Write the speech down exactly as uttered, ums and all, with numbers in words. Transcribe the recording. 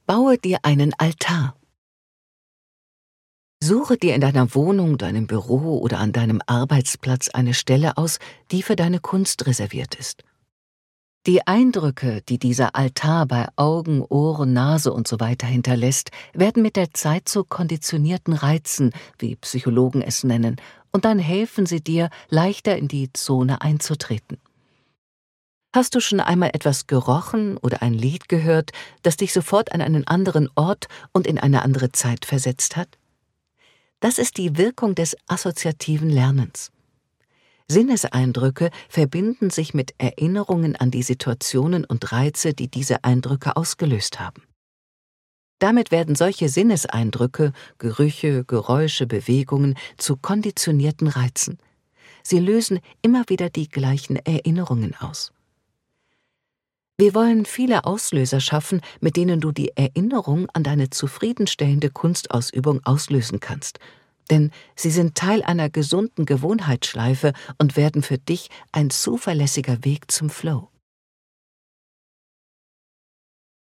Baue dir einen Altar. Suche dir in deiner Wohnung, deinem Büro oder an deinem Arbeitsplatz eine Stelle aus, die für deine Kunst reserviert ist. Die Eindrücke, die dieser Altar bei Augen, Ohren, Nase und so weiter hinterlässt, werden mit der Zeit zu konditionierten Reizen, wie Psychologen es nennen, und dann helfen sie dir, leichter in die Zone einzutreten. Hast du schon einmal etwas gerochen oder ein Lied gehört, das dich sofort an einen anderen Ort und in eine andere Zeit versetzt hat? Das ist die Wirkung des assoziativen Lernens. Sinneseindrücke verbinden sich mit Erinnerungen an die Situationen und Reize, die diese Eindrücke ausgelöst haben. Damit werden solche Sinneseindrücke, Gerüche, Geräusche, Bewegungen zu konditionierten Reizen. Sie lösen immer wieder die gleichen Erinnerungen aus. Wir wollen viele Auslöser schaffen, mit denen du die Erinnerung an deine zufriedenstellende Kunstausübung auslösen kannst. Denn sie sind Teil einer gesunden Gewohnheitsschleife und werden für dich ein zuverlässiger Weg zum Flow.